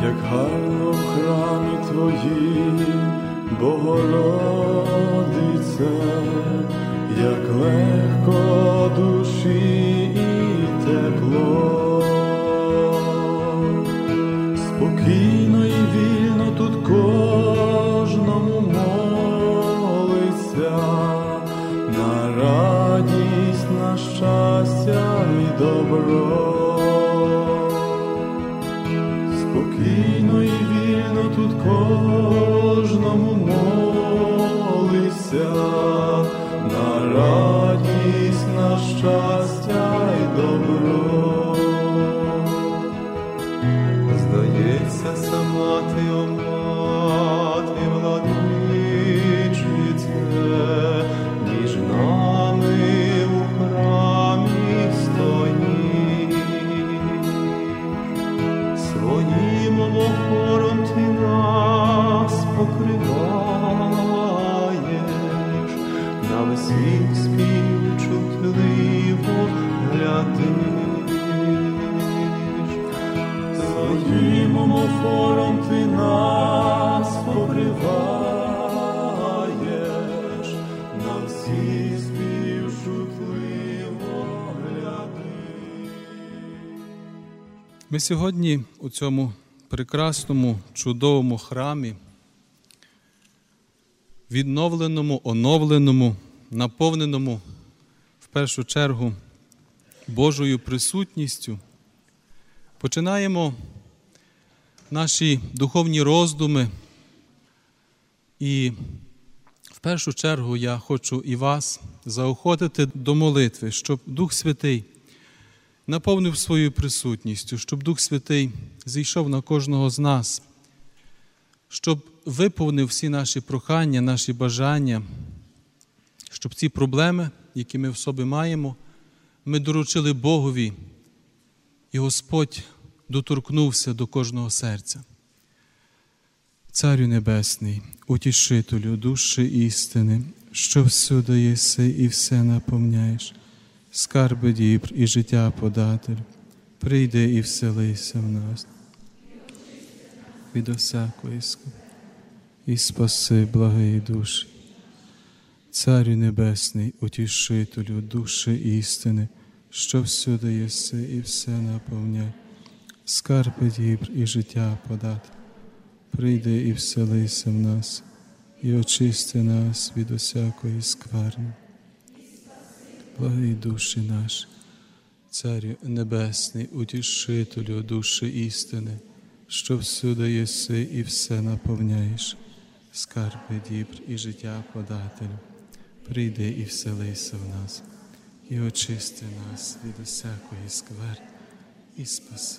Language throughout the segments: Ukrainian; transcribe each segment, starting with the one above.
як гарно в храмі Твоїм, Богородице, як легко душі і тепло. Спокійно і вільно тут кожному молиться, на радість, на щастя і добро. Спокійно і вільно тут кожному молиться, на радість, на щастя і добро. Здається, сама ти, о Мати владичице, між нами у храмі стоїш. Своїм омофором ти нас покриваєш, на весь світ співчутливо глядиш. Своїм омофором ти нас покриваєш, на всі співчутливо глядиш. Ми сьогодні у цьому прекрасному, чудовому храмі, відновленому, оновленому, наповненому в першу чергу Божою присутністю, починаємо наші духовні роздуми. І в першу чергу я хочу і вас заохотити до молитви, щоб Дух Святий наповнив своєю присутністю, щоб Дух Святий зійшов на кожного з нас, щоб виповнив всі наші прохання, наші бажання, щоб ці проблеми, які ми в собі маємо, ми доручили Богові, і Господь доторкнувся до кожного серця. Царю Небесний, утішителю душі істини, що всюди єси і все наповняєш, скарби дібр і життя податель, прийди і вселися в нас від усякої скорби і спаси благої душі. Царю Небесний, утішителю душі істини, що всюди єси і все наповняєш, скарби дібр і життя податель, прийди і вселися в нас і очисти нас від усякої скверни. Благі душі наші, Царю Небесний, утішителю душі істини, що всюди єси і все наповняєш, скарби дібр і життя подателю, прийди і вселися в нас, і очисти нас від усякої скверни, і спаси.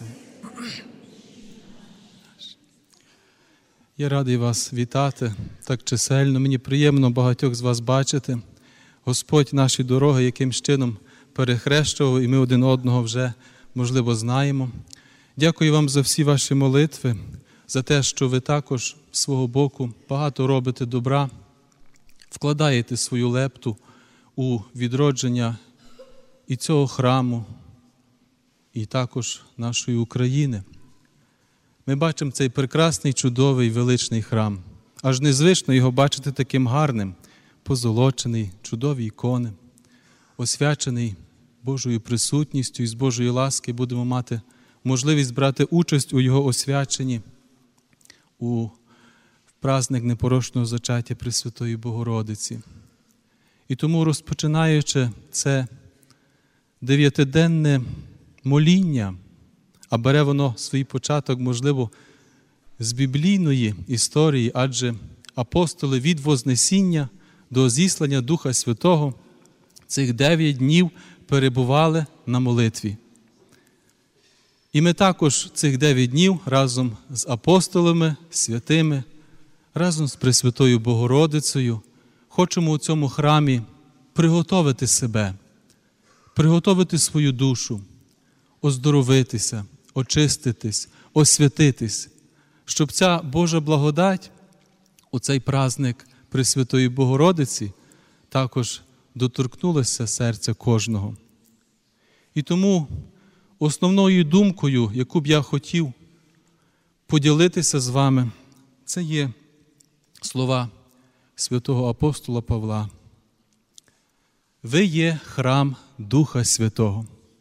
Я радий вас вітати так чисельно, мені приємно багатьох з вас бачити. Господь наші дороги якимсь чином перехрещував, і ми один одного вже, можливо, знаємо. Дякую вам за всі ваші молитви, за те, що ви також з свого боку багато робите добра, вкладаєте свою лепту у відродження і цього храму, і також нашої України. Ми бачимо цей прекрасний, чудовий, величний храм. Аж незвично його бачити таким гарним, позолочений, чудові ікони, освячений Божою присутністю, і з Божої ласки будемо мати можливість брати участь у його освяченні, у праздник непорочного зачаття Пресвятої Богородиці. І тому, розпочинаючи це 9-денне моління, а бере воно свій початок, можливо, з біблійної історії, адже апостоли від Вознесіння до зіслання Духа Святого цих 9 днів перебували на молитві. І ми також цих 9 днів разом з апостолами, святими, разом з Пресвятою Богородицею хочемо у цьому храмі приготовити себе, приготовити свою душу, оздоровитися, очиститись, освятитись, щоб ця Божа благодать у цей праздник Пресвятої Богородиці також доторкнулася серця кожного. І тому основною думкою, яку б я хотів поділитися з вами. Це є слова святого апостола Павла. Ви є храм Духа Святого.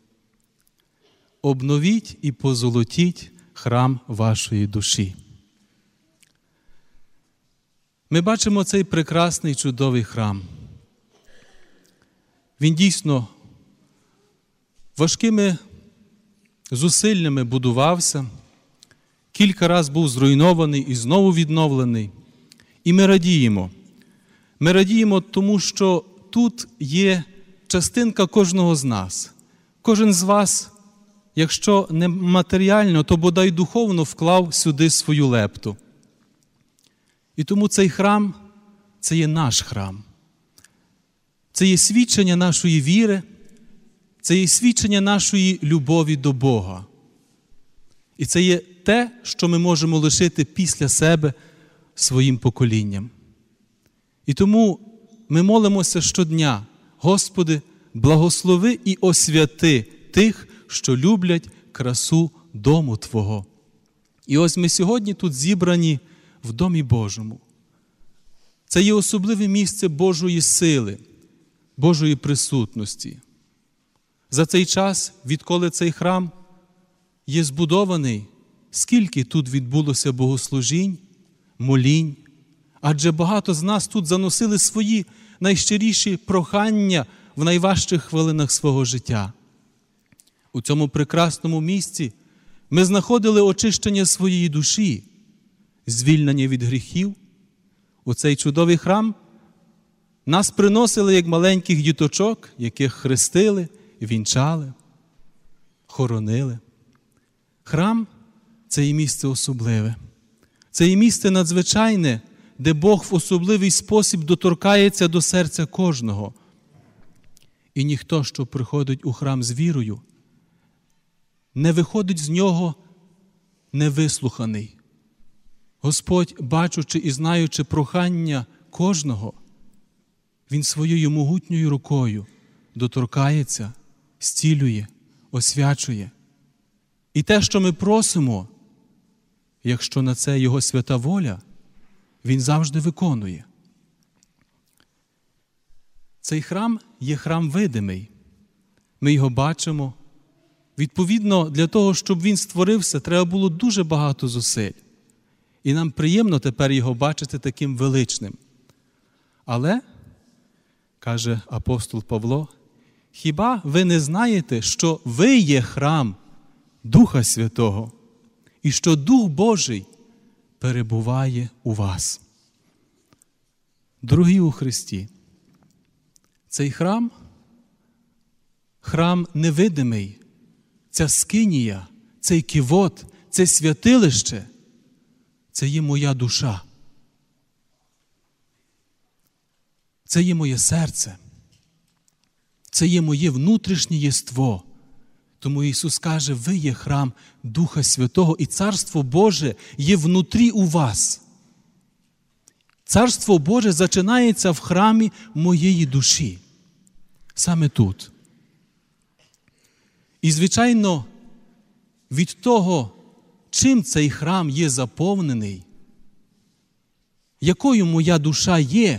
Обновіть і позолотіть храм вашої душі. Ми бачимо цей прекрасний, чудовий храм. Він дійсно важкими зусиллями будувався, кілька разів був зруйнований і знову відновлений. І ми радіємо. Ми радіємо тому, що тут є частинка кожного з нас. Кожен з вас, якщо не матеріально, то бодай духовно вклав сюди свою лепту. І тому цей храм – це є наш храм. Це є свідчення нашої віри, це є свідчення нашої любові до Бога. І це є те, що ми можемо лишити після себе своїм поколінням. І тому ми молимося щодня: Господи, благослови і освяти тих, що люблять красу дому Твого. І ось ми сьогодні тут зібрані в Домі Божому. Це є особливе місце Божої сили, Божої присутності. За цей час, відколи цей храм є збудований, скільки тут відбулося богослужінь, молінь, адже багато з нас тут заносили свої найщиріші прохання в найважчих хвилинах свого життя. У цьому прекрасному місці ми знаходили очищення своєї душі, звільнення від гріхів. У цей чудовий храм нас приносили як маленьких діточок, яких хрестили, вінчали, хоронили. Храм – це є місце особливе. Це є місце надзвичайне, де Бог в особливий спосіб доторкається до серця кожного. І ніхто, що приходить у храм з вірою, не виходить з нього невислуханий. Господь, бачучи і знаючи прохання кожного, Він своєю могутньою рукою доторкається, зцілює, освячує. І те, що ми просимо, якщо на це Його свята воля, Він завжди виконує. Цей храм є храм видимий. Ми його бачимо. Відповідно, для того, щоб він створився, треба було дуже багато зусиль. І нам приємно тепер його бачити таким величним. Але, каже апостол Павло, хіба ви не знаєте, що ви є храм Духа Святого і що Дух Божий перебуває у вас? Дорогі у Христі, цей храм невидимий, ця скинія, цей кивот, це святилище, це є моя душа. Це є моє серце. Це є моє внутрішнє єство. Тому Ісус каже, ви є храм Духа Святого, і Царство Боже є внутрі у вас. Царство Боже зачинається в храмі моєї душі. Саме тут. І, звичайно, від того, чим цей храм є заповнений, якою моя душа є,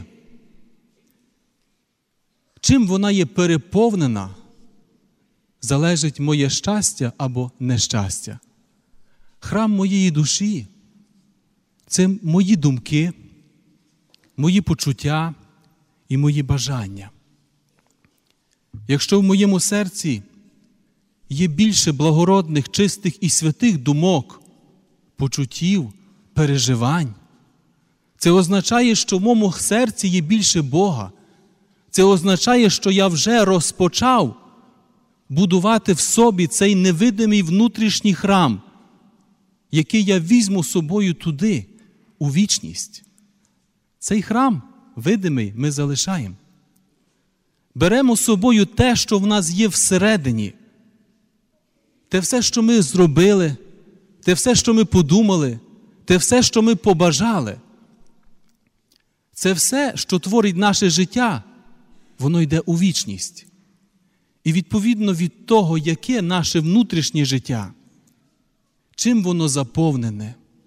чим вона є переповнена, залежить моє щастя або нещастя. Храм моєї душі – це мої думки, мої почуття і мої бажання. Якщо в моєму серці є більше благородних, чистих і святих думок, почуттів, переживань, це означає, що в моєму серці є більше Бога. Це означає, що я вже розпочав будувати в собі цей невидимий внутрішній храм, який я візьму з собою туди, у вічність. Цей храм видимий ми залишаємо. Беремо з собою те, що в нас є всередині. Те все, що ми зробили, те все, що ми подумали, те все, що ми побажали. Це все, що творить наше життя, воно йде у вічність. І відповідно від того, яке наше внутрішнє життя, чим воно заповнене,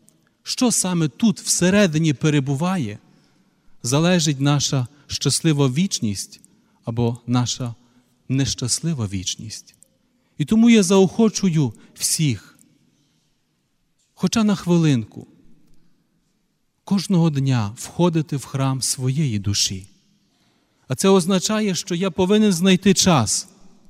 що саме тут всередині перебуває, залежить наша щаслива вічність або наша нещаслива вічність. І тому я заохочую всіх, хоча на хвилинку, кожного дня входити в храм своєї душі. А це означає, що я повинен знайти час,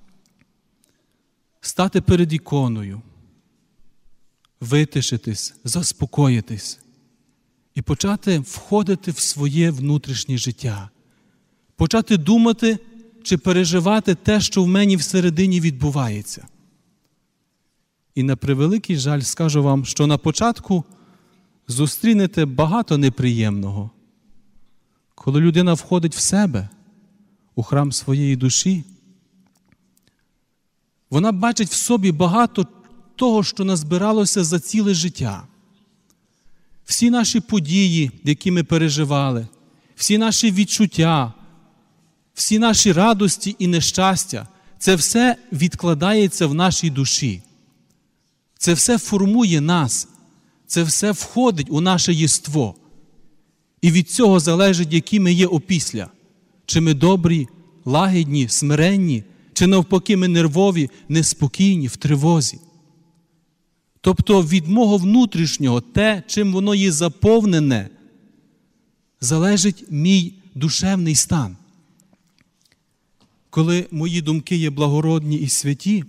стати перед іконою, витишитись, заспокоїтись і почати входити в своє внутрішнє життя, почати думати чи переживати те, що в мені всередині відбувається. І на превеликий жаль скажу вам, що на початку зустрінете багато неприємного. Коли людина входить в себе, у храм своєї душі, вона бачить в собі багато того, що назбиралося за ціле життя. Всі наші події, які ми переживали, всі наші відчуття, всі наші радості і нещастя, це все відкладається в нашій душі. Це все формує нас, це все входить у наше єство. І від цього залежить, які ми є опісля. Чи ми добрі, лагідні, смиренні, чи навпаки ми нервові, неспокійні, в тривозі. Тобто від мого внутрішнього, те, чим воно є заповнене, залежить мій душевний стан. Коли мої думки є благородні і святі,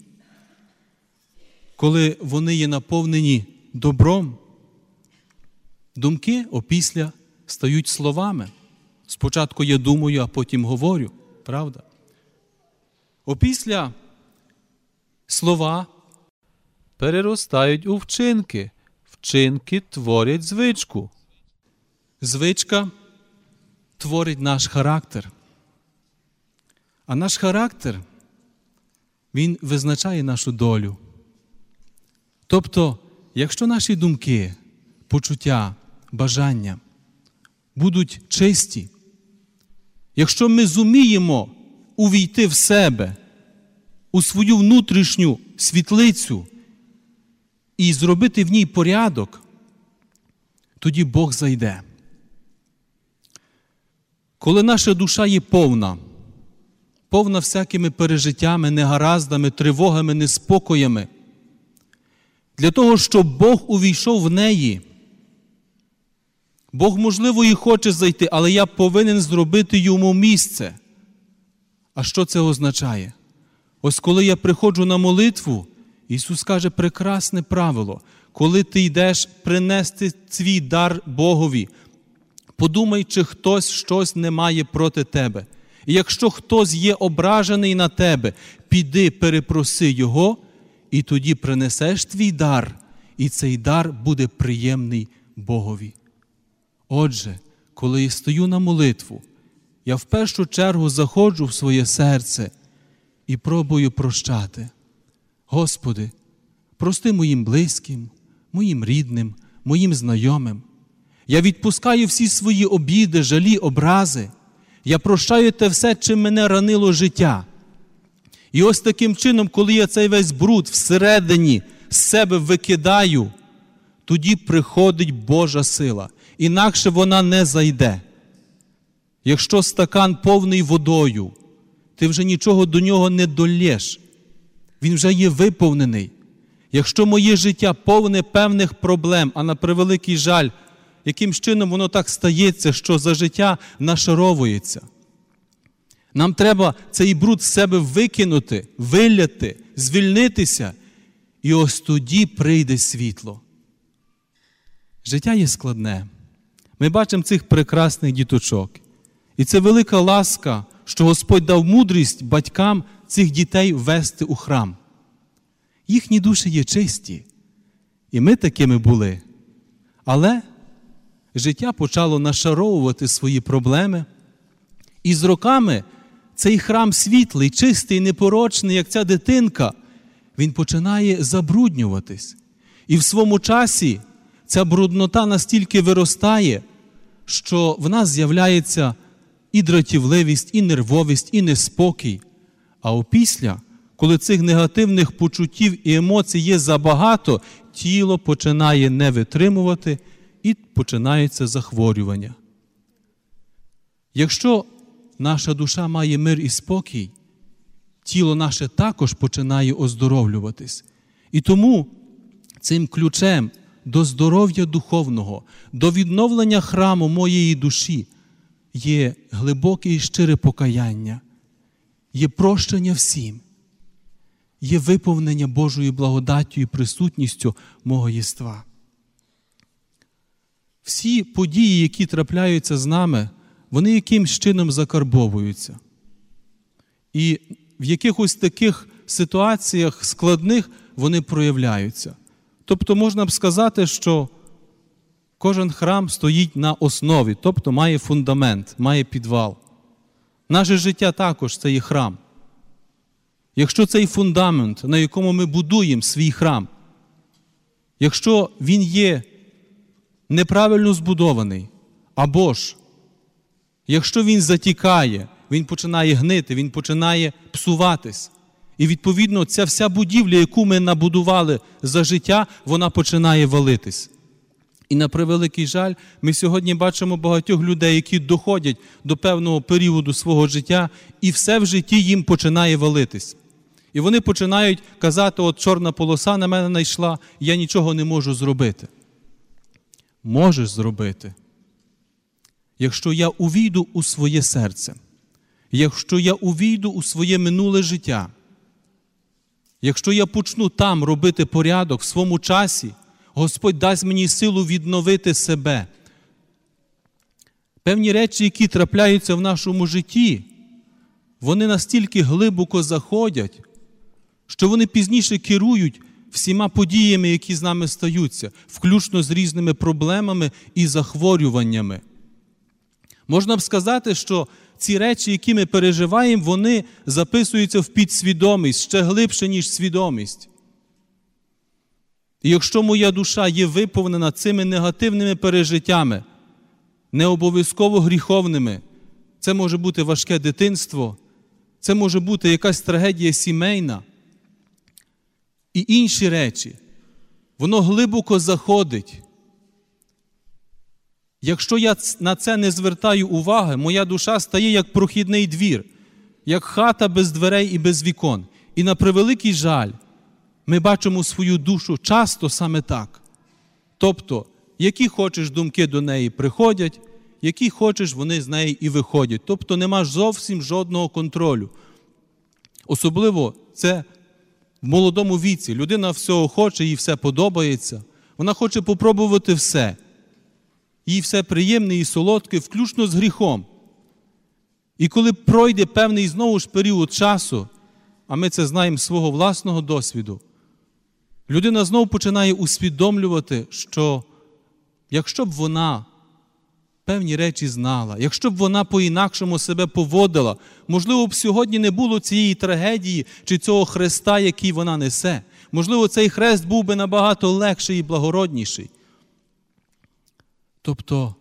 коли вони є наповнені добром, думки опісля стають словами. Спочатку я думаю, а потім говорю. Правда? Опісля слова переростають у вчинки. Вчинки творять звичку. Звичка творить наш характер. А наш характер, він визначає нашу долю. Тобто, якщо наші думки, почуття, бажання будуть чисті, якщо ми зуміємо увійти в себе, у свою внутрішню світлицю і зробити в ній порядок, тоді Бог зайде. Коли наша душа є повна всякими пережиттями, негараздами, тривогами, неспокоями, для того, щоб Бог увійшов в неї, Бог, можливо, і хоче зайти, але я повинен зробити йому місце. А що це означає? Ось коли я приходжу на молитву, Ісус каже прекрасне правило. Коли ти йдеш принести свій дар Богові, подумай, чи хтось щось не має проти тебе. І якщо хтось є ображений на тебе, піди, перепроси його, і тоді принесеш твій дар, і цей дар буде приємний Богові. Отже, коли я стою на молитву, я в першу чергу заходжу в своє серце і пробую прощати. Господи, прости моїм близьким, моїм рідним, моїм знайомим. Я відпускаю всі свої обіди, жалі, образи. Я прощаю те все, чим мене ранило життя. І ось таким чином, коли я цей весь бруд всередині з себе викидаю, тоді приходить Божа сила. Інакше вона не зайде. Якщо стакан повний водою, ти вже нічого до нього не долєш. Він вже є виповнений. Якщо моє життя повне певних проблем, а на превеликий жаль, яким чином воно так стається, що за життя нашаровується. Нам треба цей бруд з себе викинути, виляти, звільнитися, і ось тоді прийде світло. Життя є складне. Ми бачимо цих прекрасних діточок. І це велика ласка, що Господь дав мудрість батькам цих дітей ввести у храм. Їхні душі є чисті. І ми такими були. Але життя почало нашаровувати свої проблеми. І з роками цей храм світлий, чистий, непорочний, як ця дитинка, він починає забруднюватись. І в своєму часі ця бруднота настільки виростає, що в нас з'являється і дратівливість, і нервовість, і неспокій. А опісля, коли цих негативних почуттів і емоцій є забагато, тіло починає не витримувати і починаються захворювання. Якщо наша душа має мир і спокій, тіло наше також починає оздоровлюватись. І тому цим ключем до здоров'я духовного, до відновлення храму моєї душі є глибоке і щире покаяння, є прощення всім, є виповнення Божою благодаттю і присутністю мого єства. Всі події, які трапляються з нами, вони якимсь чином закарбовуються. І в якихось таких ситуаціях складних вони проявляються. Тобто можна б сказати, що кожен храм стоїть на основі, тобто має фундамент, має підвал. Наше життя також це є храм. Якщо цей фундамент, на якому ми будуємо свій храм, якщо він є неправильно збудований, або ж якщо він затікає, він починає гнити, він починає псуватись. І відповідно ця вся будівля, яку ми набудували за життя, вона починає валитись. І на превеликий жаль, ми сьогодні бачимо багатьох людей, які доходять до певного періоду свого життя, і все в житті їм починає валитись. І вони починають казати, от чорна полоса на мене найшла, я нічого не можу зробити. Можеш зробити. Якщо я увійду у своє серце, якщо я увійду у своє минуле життя, якщо я почну там робити порядок в своєму часі, Господь дасть мені силу відновити себе. Певні речі, які трапляються в нашому житті, вони настільки глибоко заходять, що вони пізніше керують всіма подіями, які з нами стаються, включно з різними проблемами і захворюваннями. Можна б сказати, що ці речі, які ми переживаємо, вони записуються в підсвідомість, ще глибше, ніж свідомість. І якщо моя душа є виповнена цими негативними пережиттями, не обов'язково гріховними, це може бути важке дитинство, це може бути якась трагедія сімейна і інші речі, воно глибоко заходить. Якщо я на це не звертаю уваги, моя душа стає як прохідний двір, як хата без дверей і без вікон. І на превеликий жаль, ми бачимо свою душу часто саме так. Тобто, які хочеш думки до неї приходять, які хочеш вони з неї і виходять. Тобто нема зовсім жодного контролю. Особливо це в молодому віці. Людина всього хоче, їй все подобається. Вона хоче попробувати все. Їй все приємне і солодке, включно з гріхом. І коли пройде певний знову ж період часу, а ми це знаємо з свого власного досвіду, людина знову починає усвідомлювати, що якщо б вона певні речі знала, якщо б вона по-інакшому себе поводила, можливо б сьогодні не було цієї трагедії чи цього хреста, який вона несе. Можливо, цей хрест був би набагато легший і благородніший. Тобто,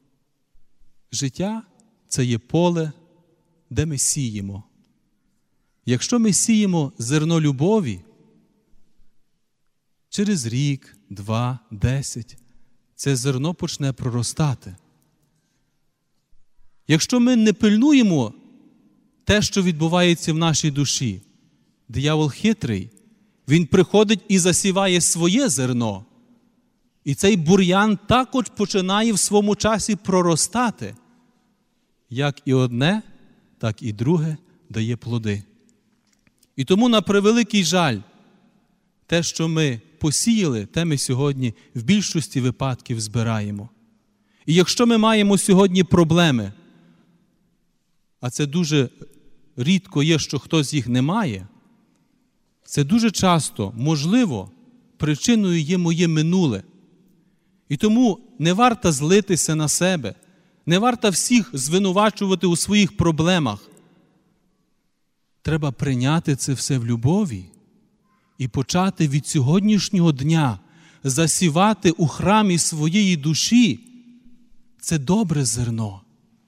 життя – це є поле, де ми сіємо. Якщо ми сіємо зерно любові, через рік, 2, 10, це зерно почне проростати. Якщо ми не пильнуємо те, що відбувається в нашій душі, диявол хитрий, він приходить і засіває своє зерно. І цей бур'ян також починає в своєму часі проростати. Як і одне, так і друге дає плоди. І тому, на превеликий жаль, те, що ми посіяли, те ми сьогодні в більшості випадків збираємо. І якщо ми маємо сьогодні проблеми, а це дуже рідко є, що хтось їх не має, це дуже часто, можливо, причиною є моє минуле. І тому не варто злитися на себе, не варто всіх звинувачувати у своїх проблемах. Треба прийняти це все в любові і почати від сьогоднішнього дня засівати у храмі своєї душі це добре зерно.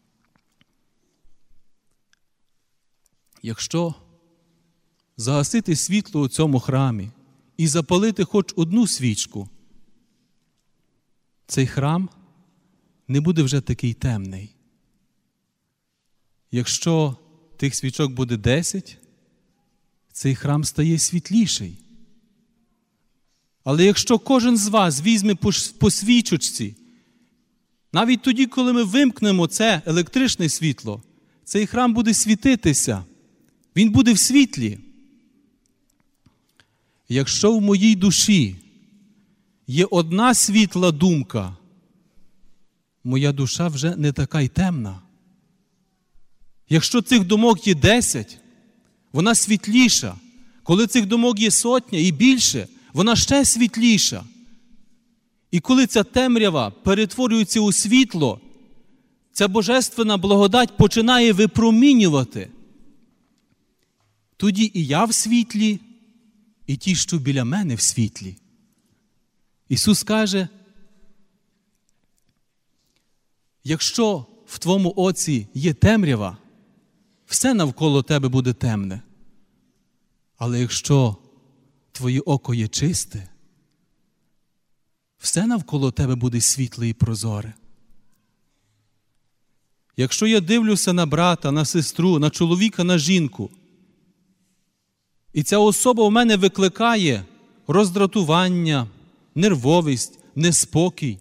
Якщо загасити світло у цьому храмі і запалити хоч одну свічку, цей храм не буде вже такий темний. Якщо тих свічок буде 10, цей храм стає світліший. Але якщо кожен з вас візьме по свічечці, навіть тоді, коли ми вимкнемо це електричне світло, цей храм буде світитися, він буде в світлі. Якщо в моїй душі є одна світла думка, моя душа вже не така й темна. Якщо цих думок є 10, вона світліша. Коли цих думок є 100 і більше, вона ще світліша. І коли ця темрява перетворюється у світло, ця божественна благодать починає випромінювати. Тоді і я в світлі, і ті, що біля мене в світлі. Ісус каже, якщо в твоєму оці є темрява, все навколо тебе буде темне. Але якщо твоє око є чисте, все навколо тебе буде світле і прозоре. Якщо я дивлюся на брата, на сестру, на чоловіка, на жінку, і ця особа у мене викликає роздратування, нервовість, неспокій,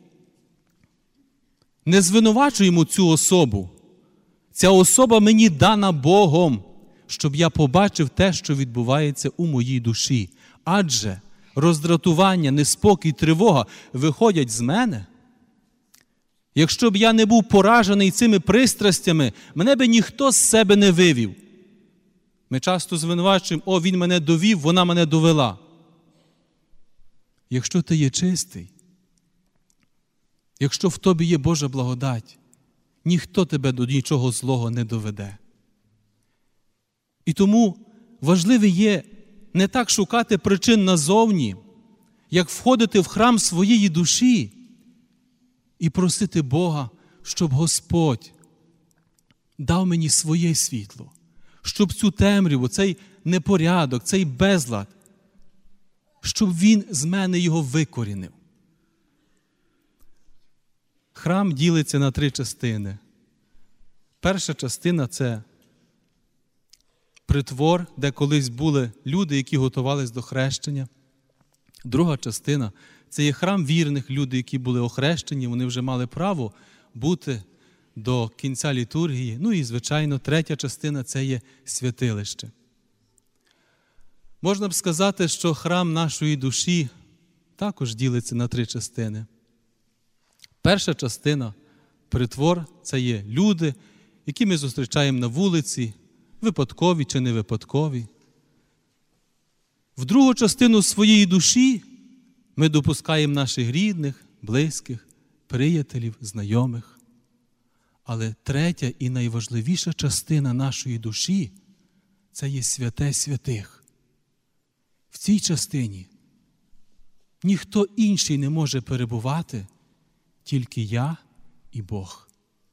не звинувачуємо цю особу. Ця особа мені дана Богом, щоб я побачив те, що відбувається у моїй душі. Адже роздратування, неспокій, тривога виходять з мене. Якщо б я не був поражений цими пристрастями, мене би ніхто з себе не вивів. Ми часто звинувачуємо, він мене довів, вона мене довела. Якщо ти є чистий, якщо в тобі є Божа благодать, ніхто тебе до нічого злого не доведе. І тому важливе є не так шукати причин назовні, як входити в храм своєї душі і просити Бога, щоб Господь дав мені своє світло, щоб цю темряву, цей непорядок, цей безлад, щоб Він з мене його викорінив. Храм ділиться на 3 частини. Перша частина – це притвор, де колись були люди, які готувались до хрещення. Друга частина – це є храм вірних, люди, які були охрещені, вони вже мали право бути до кінця літургії. Ну і, звичайно, третя частина – це є святилище. Можна б сказати, що храм нашої душі також ділиться на 3 частини. Перша частина – притвор – це є люди, які ми зустрічаємо на вулиці, випадкові чи не випадкові. В другу частину своєї душі ми допускаємо наших рідних, близьких, приятелів, знайомих. Але третя і найважливіша частина нашої душі – це є святе святих. В цій частині ніхто інший не може перебувати, тільки я і Бог.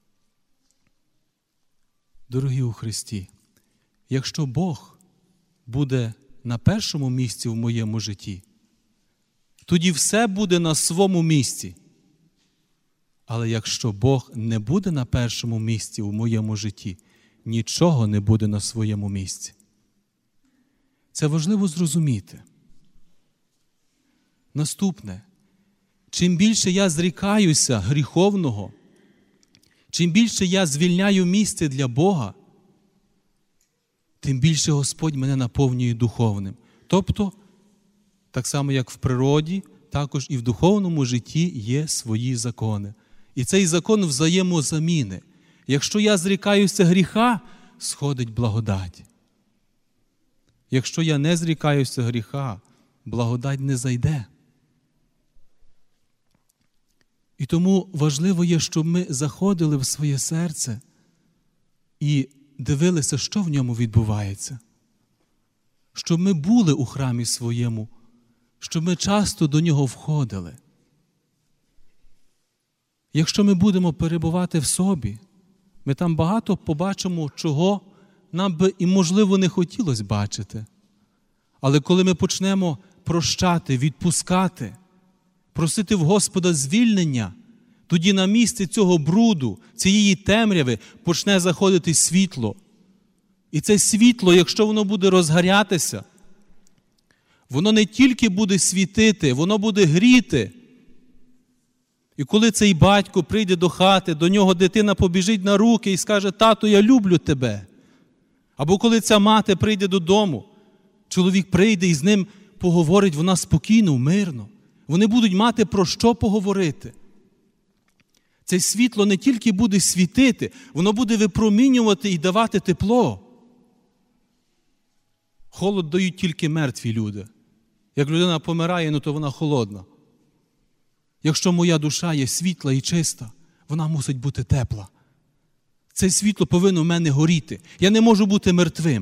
Дорогі у Христі, якщо Бог буде на першому місці в моєму житті, тоді все буде на своєму місці. Але якщо Бог не буде на першому місці в моєму житті, нічого не буде на своєму місці. Це важливо зрозуміти. Наступне. Чим більше я зрікаюся гріховного, чим більше я звільняю місце для Бога, тим більше Господь мене наповнює духовним. Тобто, так само як в природі, також і в духовному житті є свої закони. І цей закон взаємозаміни. Якщо я зрікаюся гріха, сходить благодать. Якщо я не зрікаюся гріха, благодать не зайде. І тому важливо є, щоб ми заходили в своє серце і дивилися, що в ньому відбувається. Щоб ми були у храмі своєму, щоб ми часто до нього входили. Якщо ми будемо перебувати в собі, ми там багато побачимо, чого нам би і, можливо, не хотілося бачити. Але коли ми почнемо прощати, відпускати, просити в Господа звільнення, Тоді на місце цього бруду, цієї темряви почне заходити світло. І це світло, якщо воно буде розгорятися, воно не тільки буде світити, воно буде гріти. І коли цей батько прийде до хати, до нього дитина побіжить на руки і скаже: «Тато, я люблю тебе». Або коли ця мати прийде додому, чоловік прийде і з ним поговорить, вона спокійно, мирно. Вони будуть мати про що поговорити. Це світло не тільки буде світити, воно буде випромінювати і давати тепло. Холод дають тільки мертві люди. Як людина помирає, то вона холодна. Якщо моя душа є світла і чиста, вона мусить бути тепла. Це світло повинно в мене горіти. Я не можу бути мертвим.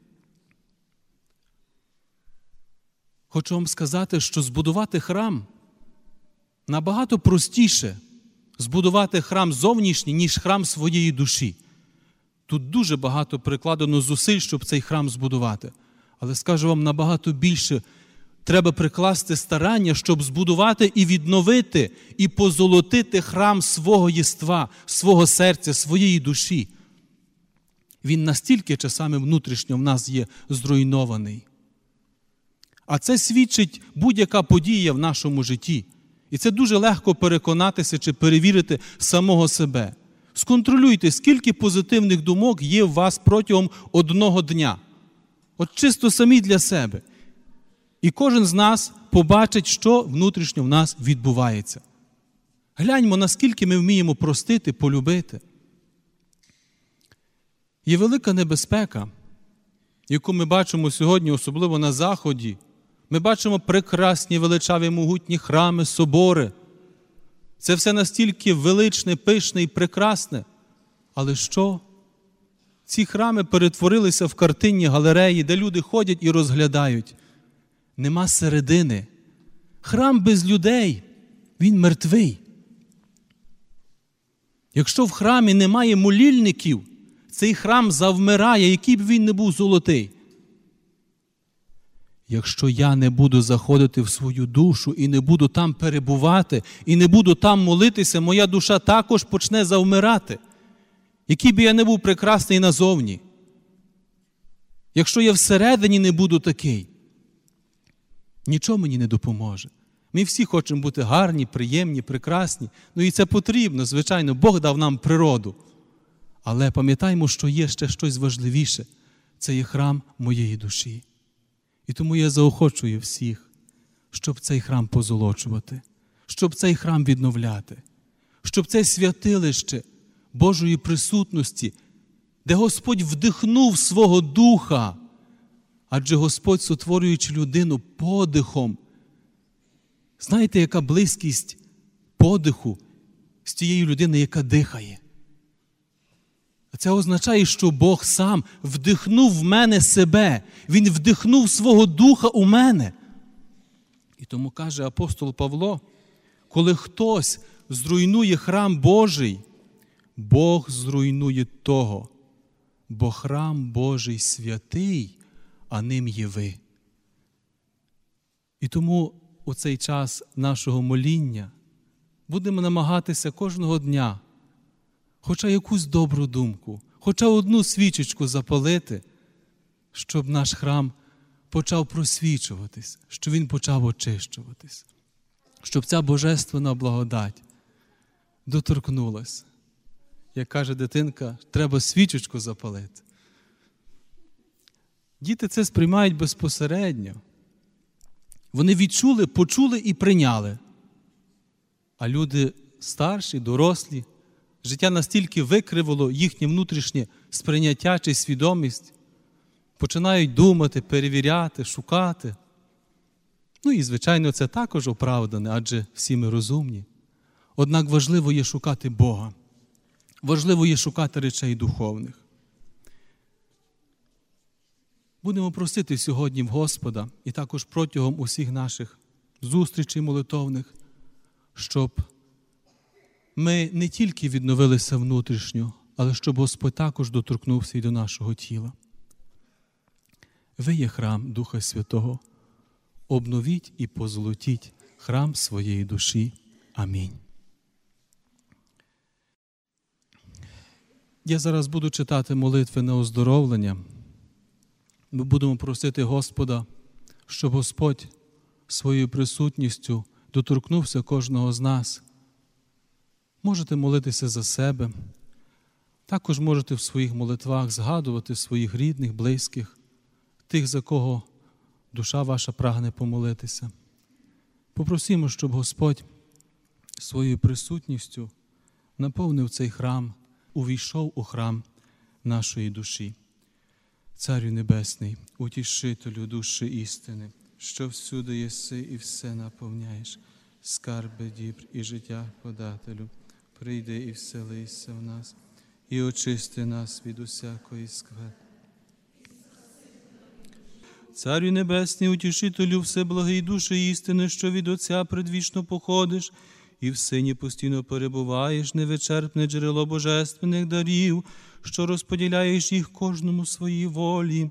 Хочу вам сказати, що збудувати храм набагато простіше збудувати храм зовнішній, ніж храм своєї душі. Тут дуже багато прикладено зусиль, щоб цей храм збудувати. Але скажу вам, набагато більше треба прикласти старання, щоб збудувати і відновити, і позолотити храм свого єства, свого серця, своєї душі. Він настільки часами внутрішньо в нас є зруйнований. А це свідчить будь-яка подія в нашому житті. І це дуже легко переконатися чи перевірити самого себе. Сконтролюйте, скільки позитивних думок є в вас протягом одного дня. От чисто самі для себе. І кожен з нас побачить, що внутрішньо в нас відбувається. Гляньмо, наскільки ми вміємо простити, полюбити. Є велика небезпека, яку ми бачимо сьогодні, особливо на Заході. Ми бачимо прекрасні, величаві, могутні храми, собори. Це все настільки величне, пишне і прекрасне. Але що? Ці храми перетворилися в картинні галереї, де люди ходять і розглядають. Нема середини. Храм без людей, він мертвий. Якщо в храмі немає молільників, цей храм завмирає, який б він не був золотий. Якщо я не буду заходити в свою душу і не буду там перебувати, і не буду там молитися, моя душа також почне завмирати. Який би я не був прекрасний назовні. Якщо я всередині не буду такий, нічого мені не допоможе. Ми всі хочемо бути гарні, приємні, прекрасні. І це потрібно, звичайно, Бог дав нам природу. Але пам'ятаємо, що є ще щось важливіше. Це є храм моєї душі. І тому я заохочую всіх, щоб цей храм позолочувати, щоб цей храм відновляти, щоб це святилище Божої присутності, де Господь вдихнув свого духа, адже Господь, сотворюючи людину подихом, знаєте, яка близькість подиху з тієї людини, яка дихає? Це означає, що Бог сам вдихнув в мене себе. Він вдихнув свого духа у мене. І тому каже апостол Павло, коли хтось зруйнує храм Божий, Бог зруйнує того, бо храм Божий святий, а ним є ви. І тому у цей час нашого моління будемо намагатися кожного дня хоча якусь добру думку, хоча одну свічечку запалити, щоб наш храм почав просвічуватись, щоб він почав очищуватись, щоб ця божественна благодать доторкнулась. Як каже дитинка, треба свічечку запалити. Діти це сприймають безпосередньо. Вони відчули, почули і прийняли. А люди старші, дорослі, життя настільки викривило їхнє внутрішнє сприйняття чи свідомість, починають думати, перевіряти, шукати. І, звичайно, це також оправдане, адже всі ми розумні. Однак важливо є шукати Бога. Важливо є шукати речей духовних. Будемо просити сьогодні в Господа і також протягом усіх наших зустрічей молитовних, щоб ми не тільки відновилися внутрішньо, але щоб Господь також доторкнувся і до нашого тіла. Ви є храм Духа Святого. Обновіть і позолотіть храм своєї душі. Амінь. Я зараз буду читати молитви на оздоровлення. Ми будемо просити Господа, щоб Господь своєю присутністю доторкнувся кожного з нас. Можете молитися за себе. Також можете в своїх молитвах згадувати своїх рідних, близьких, тих, за кого душа ваша прагне помолитися. Попросімо, щоб Господь своєю присутністю наповнив цей храм, увійшов у храм нашої душі. Царю Небесний, утішителю душі істини, що всюди єси і все наповняєш, скарби дібр і життя подателю, прийди і вселися в нас, і очисти нас від усякої скверни. Царю Небесний, утішителю всеблагий душі істини, що від Отця предвічно походиш, і в Сині постійно перебуваєш, невичерпне джерело божественних дарів, що розподіляєш їх кожному своїй волі.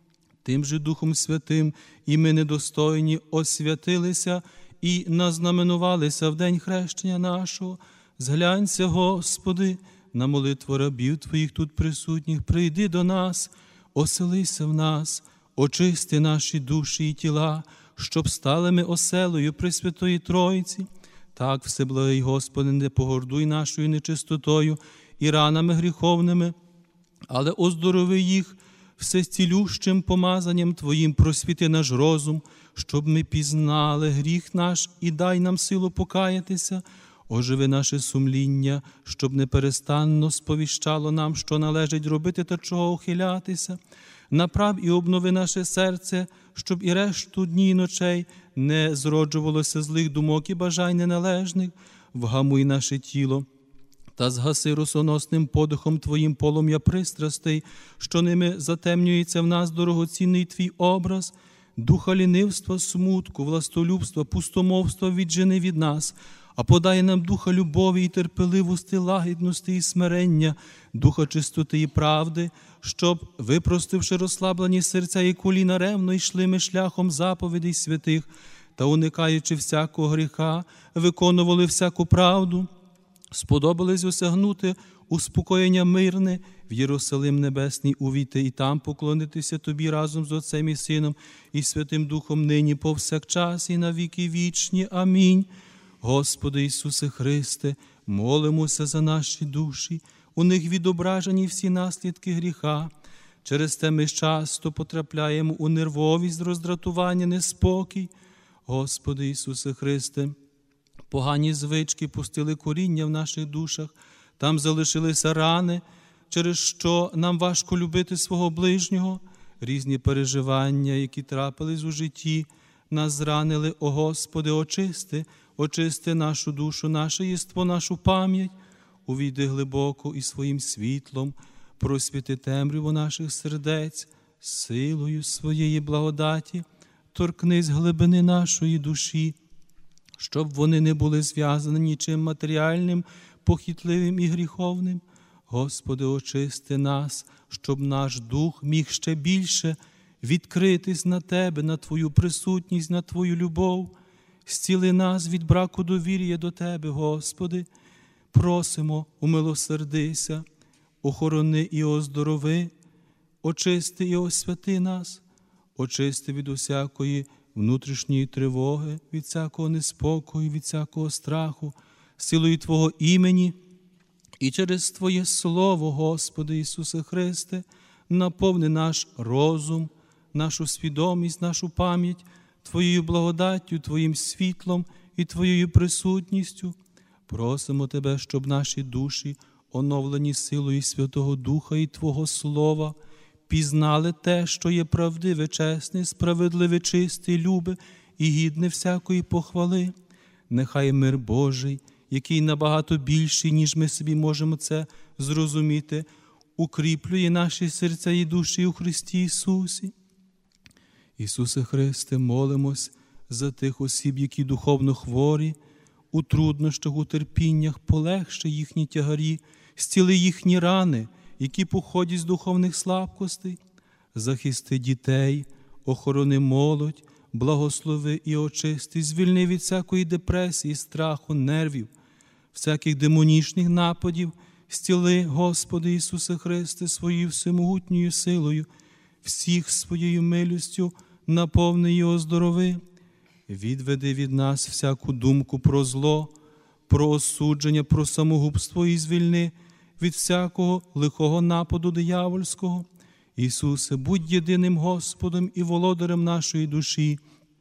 Тим же Духом Святим і ми недостойні освятилися і назнаменувалися в день хрещення нашого. Зглянься, Господи, на молитву рабів Твоїх тут присутніх, прийди до нас, оселися в нас, очисти наші душі і тіла, щоб стали ми оселою Пресвятої Тройці. Так, всеблагий Господи, не погордуй нашою нечистотою і ранами гріховними, але оздорови їх всецілющим помазанням Твоїм, просвіти наш розум, щоб ми пізнали гріх наш і дай нам силу покаятися, оживи наше сумління, щоб неперестанно сповіщало нам, що належить робити та чого ухилятися. Направ і обнови наше серце, щоб і решту дні і ночей не зроджувалося злих думок і бажань неналежних. Вгамуй наше тіло та згаси росоносним подихом Твоїм полум'я пристрастей, що ними затемнюється в нас дорогоцінний Твій образ. Духа лінивства, смутку, властолюбства, пустомовства віджени від нас, а подай нам духа любові і терпеливості, лагідності і смирення, духа чистоти і правди, щоб, випростивши розслаблені серця і коліна, ревно йшли ми шляхом заповідей святих та, уникаючи всякого гріха, виконували всяку правду, сподобались осягнути успокоєння мирне, в Єрусалим Небесний увійти і там поклонитися Тобі разом з Отцем і Сином і Святим Духом нині повсякчас і на віки вічні. Амінь. Господи Ісусе Христе, молимося за наші душі, у них відображені всі наслідки гріха. Через те ми часто потрапляємо у нервовість, роздратування, неспокій. Господи Ісусе Христе, погані звички пустили коріння в наших душах, там залишилися рани, через що нам важко любити свого ближнього. Різні переживання, які трапились у житті, нас зранили. О Господи, очисти нашу душу, наше єство, нашу пам'ять, увійди глибоко і своїм світлом, просвіти темряву наших сердець, силою своєї благодаті, торкнись глибини нашої душі, щоб вони не були зв'язані нічим матеріальним, похитливим і гріховним. Господи, очисти нас, щоб наш дух міг ще більше відкритись на Тебе, на Твою присутність, на Твою любов. Зціли нас від браку довір'я до Тебе, Господи. Просимо, умилосердися, охорони і оздорови, очисти і освяти нас, очисти від усякої внутрішньої тривоги, від всякого неспокою, від всякого страху, силою Твого імені і через Твоє Слово, Господи Ісусе Христе, наповни наш розум, нашу свідомість, нашу пам'ять Твоєю благодаттю, Твоїм світлом і Твоєю присутністю. Просимо Тебе, щоб наші душі, оновлені силою Святого Духа і Твого Слова, пізнали те, що є правдиве, чесне, справедливе, чисте, любе і гідне всякої похвали. Нехай мир Божий, який набагато більший, ніж ми собі можемо це зрозуміти, укріплює наші серця і душі у Христі Ісусі. Ісусе Христе, молимось за тих осіб, які духовно хворі, у труднощах, у терпіннях, полегши їхні тягарі, зціли їхні рани, які походять з духовних слабкостей. Захисти дітей, охорони молодь, благослови і очисти, звільни від всякої депресії, страху, нервів, всяких демонічних нападів, Зціли, Господи Ісусе Христе, своєю всемогутньою силою, всіх своєю милістю наповни і оздорови. Відведи від нас всяку думку про зло, про осудження, про самогубство і звільни від всякого лихого нападу диявольського. Ісусе, будь єдиним Господом і володарем нашої душі,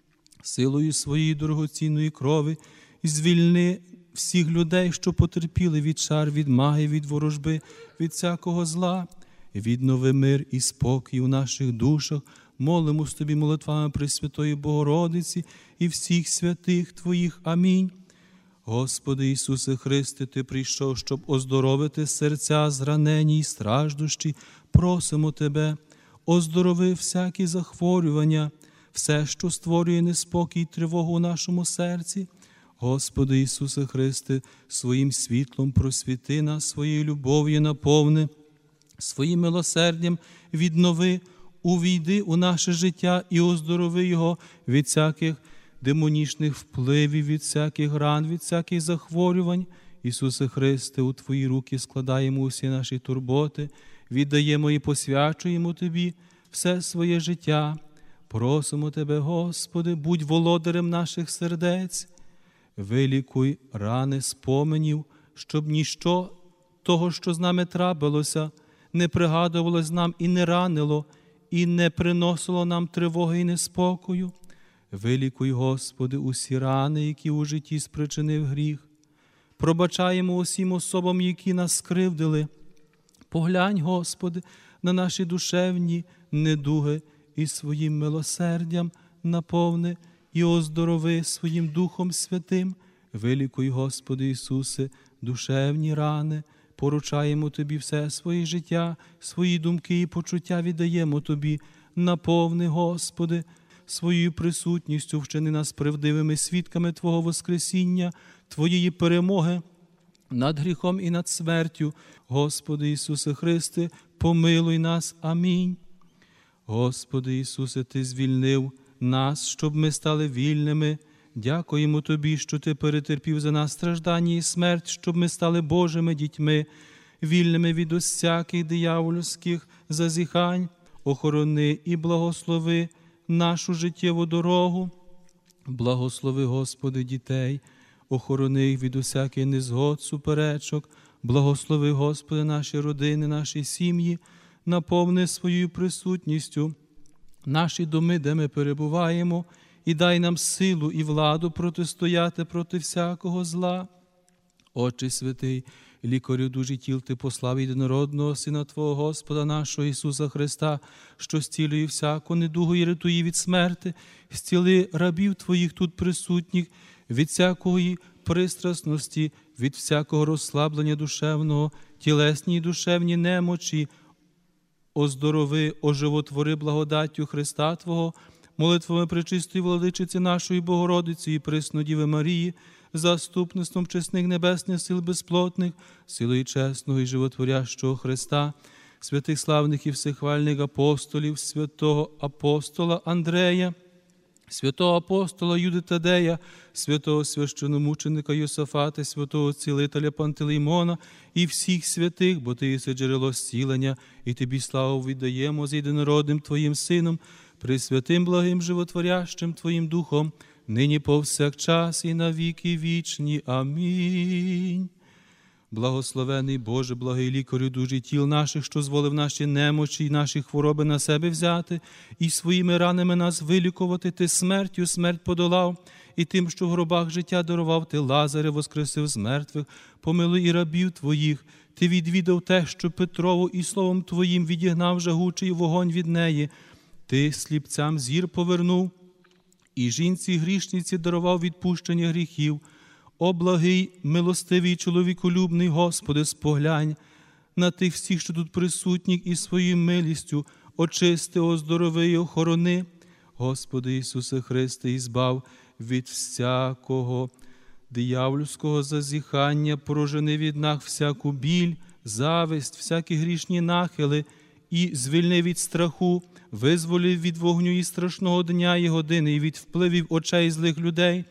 силою своєї дорогоцінної крови, і звільни всіх людей, що потерпіли від чар, від маги, від ворожби, від всякого зла. Віднови мир і спокій у наших душах, молимось Тобі молитвами Пресвятої Богородиці і всіх святих Твоїх. Амінь. Господи Ісусе Христе, Ти прийшов, щоб оздоровити серця зранені й страждущі. Просимо Тебе, оздорови всякі захворювання, все, що створює неспокій і тривогу у нашому серці. Господи Ісусе Христе, своїм світлом просвіти нас, своєю любов'ю наповни, своїм милосердям віднови, увійди у наше життя і оздорови його від всяких демонічних впливів, від всяких ран, від всяких захворювань. Ісусе Христе, у Твої руки складаємо усі наші турботи, віддаємо і посвячуємо Тобі все своє життя. Просимо Тебе, Господи, будь володарем наших сердець. Вилікуй рани споменів, щоб ніщо того, що з нами трапилося, не пригадувалось нам і не ранило, і не приносило нам тривоги і неспокою. Вилікуй, Господи, усі рани, які у житті спричинив гріх. Пробачаємо усім особам, які нас скривдили. Поглянь, Господи, на наші душевні недуги і своїм милосердям наповни і оздорови своїм Духом Святим. Вилікуй, Господи Ісусе, душевні рани. Поручаємо Тобі все своє життя, свої думки і почуття віддаємо Тобі. Наповни, Господи, своєю присутністю вчини нас правдивими свідками Твого Воскресіння, Твоєї перемоги над гріхом і над смертю. Господи Ісусе Христе, помилуй нас. Амінь. Господи Ісусе, Ти звільнив нас, щоб ми стали вільними. Дякуємо Тобі, що Ти перетерпів за нас страждання і смерть, щоб ми стали Божими дітьми, вільними від усяких диявольських зазіхань. Охорони і благослови нашу життєву дорогу. Благослови, Господи, дітей, охорони їх від усяких незгод, суперечок. Благослови, Господи, наші родини, наші сім'ї, наповни своєю присутністю наші доми, де ми перебуваємо, і дай нам силу і владу протистояти проти всякого зла. Отче святий, лікарю душі тіл, Ти послав єдинородного Сина Твого Господа нашого Ісуса Христа, що зцілює всяку недугу і рятує від смерти. Зціли рабів Твоїх тут присутніх від всякої пристрасності, від всякого розслаблення душевного, тілесні і душевні немочі. Оздорови, оживотвори благодаттю Христа Твого, молитвами пречистої владичиці нашої Богородиці і Преснодіви Марії, заступництвом чесних небесних сил безплотних, силою чесного і животворящого Христа, святих славних і всехвальних апостолів, святого апостола Андрея, святого апостола Юди Тадея, святого священомученика Йосафата, святого цілителя Пантелеймона і всіх святих, бо Ти єси джерело зцілення, і Тобі славу віддаємо з єдинородним Твоїм Сином, пресвятим благим животворящим Твоїм Духом, нині повсякчас і на віки вічні. Амінь. Благословений Боже, благий лікарю душі тіл наших, що зволив наші немочі й наші хвороби на себе взяти, і своїми ранами нас вилікувати. Ти смертю смерть подолав, і тим, що в гробах життя дарував, Ти Лазаря воскресив з мертвих. Помилуй і рабів Твоїх. Ти відвідав те, що Петрову, і словом Твоїм відігнав жагучий вогонь від неї. Ти сліпцям зір повернув, і жінці грішниці дарував відпущення гріхів. О благий, милостивий, чоловіколюбний Господи, споглянь на тих всіх, що тут присутніх, і своєю милістю очисти, оздорови і охорони. Господи Ісусе Христе, ізбав від всякого диявольського зазіхання, прожени від нас всяку біль, зависть, всякі грішні нахили, і звільни від страху, визволив від вогню і страшного дня і години, і від впливів очей злих людей,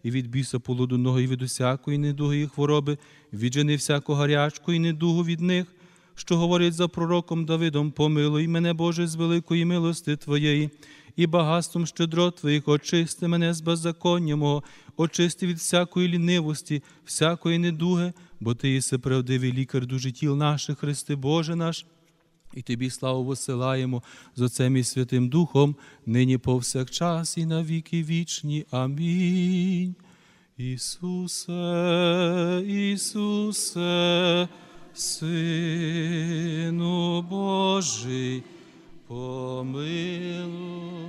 і від біса полуденного, і від усякої недуги і хвороби, віджени всяку гарячку і недугу від них, що говорить за пророком Давидом: помилуй мене, Боже, з великої милости Твоєї, і багатством щедрот Твоїх очисти мене з беззаконня мого, очисти від всякої лінивості, всякої недуги, бо Ти єси правдивий лікар душі тіл наших, Христе Боже наш. І Тобі славу посилаємо з Отцем і Святим Духом, нині повсякчас і на віки вічні. Амінь. Ісусе, Ісусе, Сину Божий, помилуй,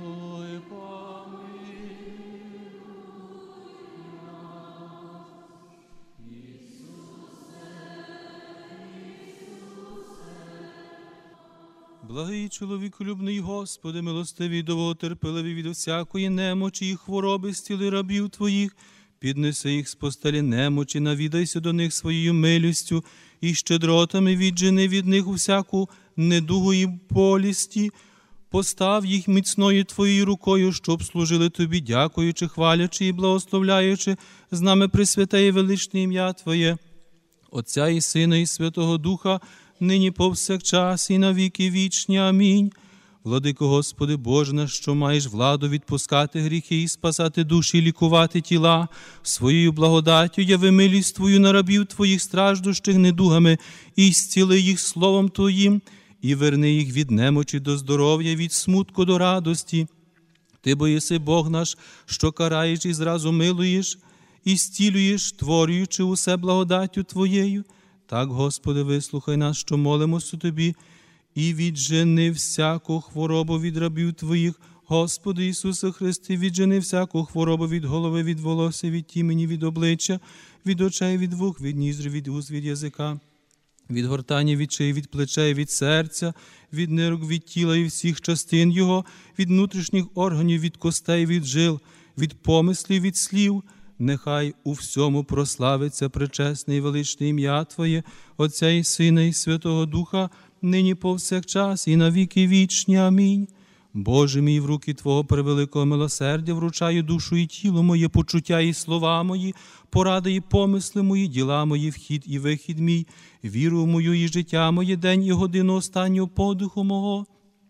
Благий чоловіколюбний Господи, милостивий, довготерпеливий, від всякої немочі і хвороби зціли рабів Твоїх, піднеси їх з постелі немочі, навідайся до них своєю милістю і щедротами віджени від них всяку недугу і болісті. Постав їх міцною Твоєю рукою, щоб служили Тобі, дякуючи, хвалячи і благословляючи з нами пресвяте і величне ім'я Твоє, Отця і Сина і Святого Духа, нині повсякчас і на віки вічні. Амінь. Владико Господи Боже наш, що маєш владу відпускати гріхи і спасати душі, і лікувати тіла, своєю благодаттю яви милість Твою на рабів Твоїх страждущих недугами, і зціли їх словом Твоїм, і верни їх від немочі до здоров'я, від смутку до радості. Ти бо єси Бог наш, що караєш і зразу милуєш, і зцілюєш, створюючи усе благодаттю Твоєю. Так, Господи, вислухай нас, що молимося Тобі, і віджени всяку хворобу від рабів Твоїх. Господи Ісусе Христе, віджени всяку хворобу від голови, від волосся, від тімені, від обличчя, від очей, від вух, від ніздрів, від уст, від язика, від гортані, від шиї, від плечей, від серця, від нирок, від тіла і всіх частин Його, від внутрішніх органів, від костей, від жил, від помислів, від слів. Нехай у всьому прославиться пречесне і величне ім'я Твоє, Отця і Сина і Святого Духа, нині повсякчас і на віки вічні. Амінь. Боже мій, в руки Твого превеликого милосердя вручаю душу і тіло моє, почуття і слова мої, поради і помисли мої, діла мої, вхід і вихід мій, віру мою і життя моє, день і годину останнього подиху мого.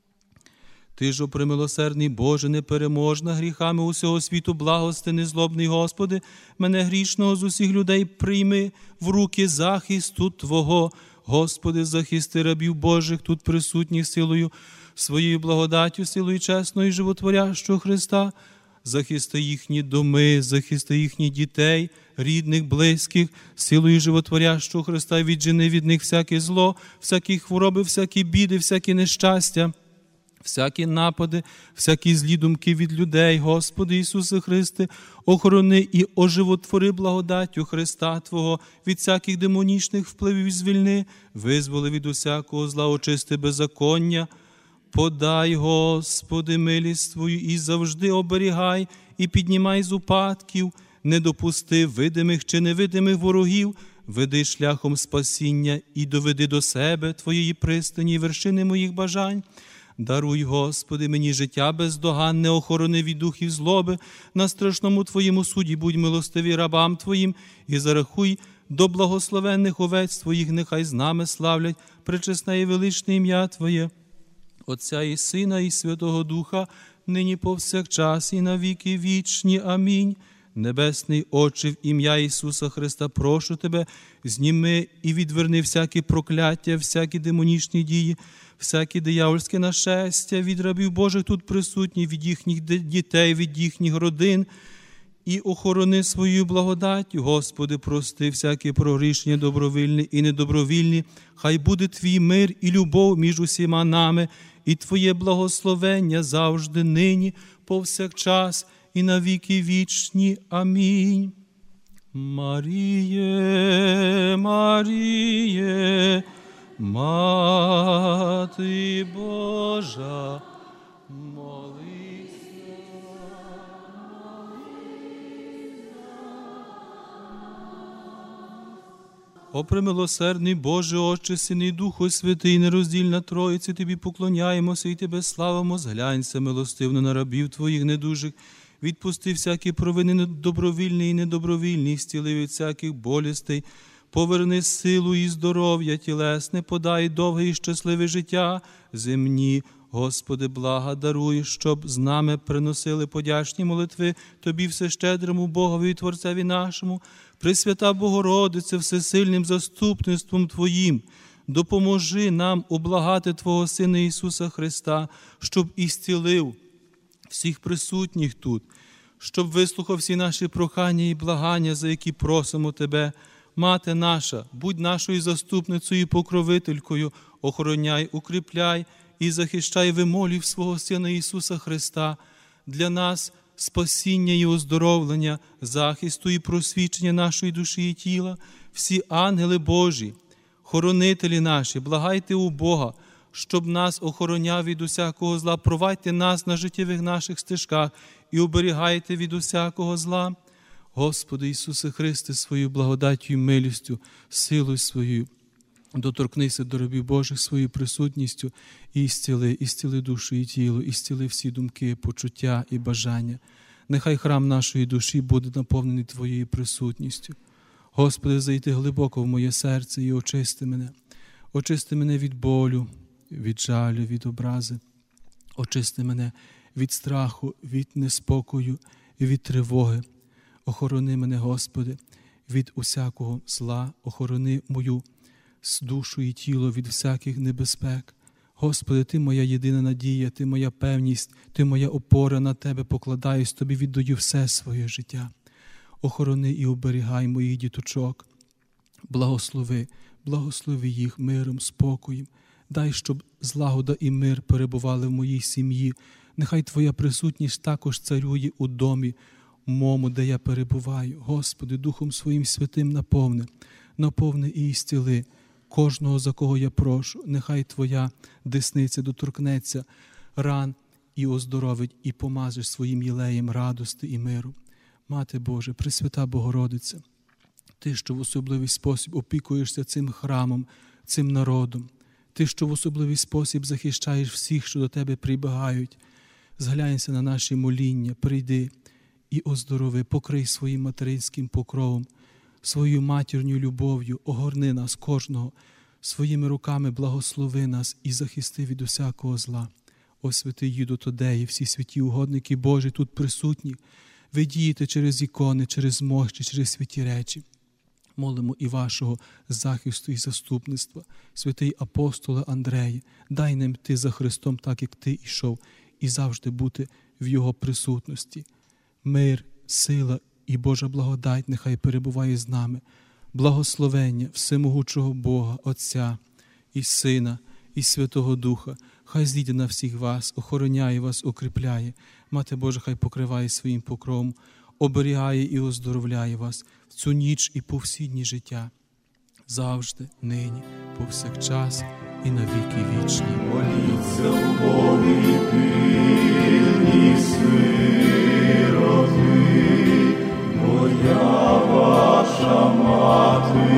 Ти ж, о премилосердний Боже, непереможна, гріхами усього світу благостини, злобний Господи, мене грішного з усіх людей прийми в руки захисту Твого. Господи, захисти рабів Божих, тут присутніх силою, своєю благодаттю, силою чесного і животворящого Христа. Захисти їхні доми, захисти їхніх дітей, рідних, близьких, силою животворящого Христа, віджени від них всяке зло, всякі хвороби, всякі біди, всякі нещастя, всякі напади, всякі злі думки від людей. Господи Ісусе Христе, охорони і оживотвори благодаттю Христа Твого, від всяких демонічних впливів звільни, визволи від усякого зла, очисти беззаконня. Подай, Господи, милість Твою і завжди оберігай і піднімай з упадків, не допусти видимих чи невидимих ворогів, веди шляхом спасіння і доведи до себе Твоєї пристані і вершини моїх бажань. Даруй, Господи, мені життя бездоганне, охорони від духів злоби, на страшному Твоєму суді будь милостивий рабам Твоїм і зарахуй до благословенних овець Твоїх, нехай з нами славлять пречесне і величне ім'я Твоє, Отця і Сина і Святого Духа, нині повсякчас і на віки вічні. Амінь. Небесний Отче, в ім'я Ісуса Христа, прошу Тебе, зніми і відверни всякі прокляття, всякі демонічні дії, всякі диявольське нашестя від рабів Божих тут присутні, від їхніх дітей, від їхніх родин, і охорони свою благодаттю. Господи, прости всякі прогрішення добровільні і недобровільні, хай буде Твій мир і любов між усіма нами, і Твоє благословення завжди, нині, повсякчас, і на віки вічні. Амінь. Маріє, Маріє, Мати Божа, молися. О премилосердний Боже, Отче, Син і Духу Святий, нероздільна Троїці, Тобі поклоняємося і Тебе славимо. Зглянься милостивно на рабів Твоїх недужих, відпусти всякі провини добровільні і недобровільні, зціли від всяких болістей, поверни силу і здоров'я тілесне, подай довге і щасливе життя земні. Господи, блага даруй, щоб з нами приносили подячні молитви Тобі всещедрому Богові і Творцеві нашому, Пресвята Богородице, всесильним заступництвом Твоїм, допоможи нам облагати Твого Сина Ісуса Христа, щоб ісцілив всіх присутніх тут, щоб вислухав всі наші прохання і благання, за які просимо Тебе. Мати наша, будь нашою заступницею і покровителькою, охороняй, укріпляй і захищай вимолів свого Сина Ісуса Христа для нас спасіння і оздоровлення, захисту і просвічення нашої душі і тіла. Всі ангели Божі, хоронителі наші, благайте у Бога, щоб нас охороняв від усякого зла. Провадьте нас на життєвих наших стежках і оберігайте від усякого зла. Господи Ісусе Христе, своєю благодаттю і милістю, силою своєю, доторкнися до рабів Божих своєю присутністю і ісціли душу і тіло, ісціли всі думки, почуття і бажання. Нехай храм нашої душі буде наповнений Твоєю присутністю. Господи, зайди глибоко в моє серце і очисти мене. Очисти мене від болю, від жалю, від образи. Очисти мене від страху, від неспокою і від тривоги. Охорони мене, Господи, від усякого зла, охорони мою душу і тіло від всяких небезпек. Господи, Ти моя єдина надія, Ти моя певність, Ти моя опора, на Тебе покладаюсь, Тобі віддаю все своє життя. Охорони і оберігай моїх діточок. Благослови їх миром, спокоєм. Дай, щоб злагода і мир перебували в моїй сім'ї. Нехай Твоя присутність також царює у домі мому, де я перебуваю. Господи, Духом Своїм Святим наповни і ісціли кожного, за кого я прошу. Нехай Твоя десниця доторкнеться ран і оздоровить, і помазиш своїм єлеєм радости і миру. Мати Божа, Пресвята Богородиця, Ти, що в особливий спосіб опікуєшся цим храмом, цим народом, Ти, що в особливий спосіб захищаєш всіх, що до Тебе прибігають, зглянься на наші моління, прийди і оздорови, покрий своїм материнським покровом, своєю матірньою любов'ю, огорни нас кожного, своїми руками благослови нас і захисти від усякого зла. О святий Юдо Тодеї, всі святі угодники Божі тут присутні, ви дієте через ікони, через мощі, через святі речі. Молимо і вашого захисту і заступництва. Святий апостоле Андреє, дай нам йти за Христом так, як Ти йшов, і завжди бути в Його присутності. Мир, сила і Божа благодать нехай перебуває з нами. Благословення всемогучого Бога, Отця і Сина, і Святого Духа, хай зійде на всіх вас, охороняє вас, укріпляє. Мати Божа, хай покриває своїм покровом, оберігає і оздоровляє вас в цю ніч і по всі дні життя. Завжди, нині, повсякчас і на віки вічні. Моліться у Богі бідні сироти, моя ваша мати.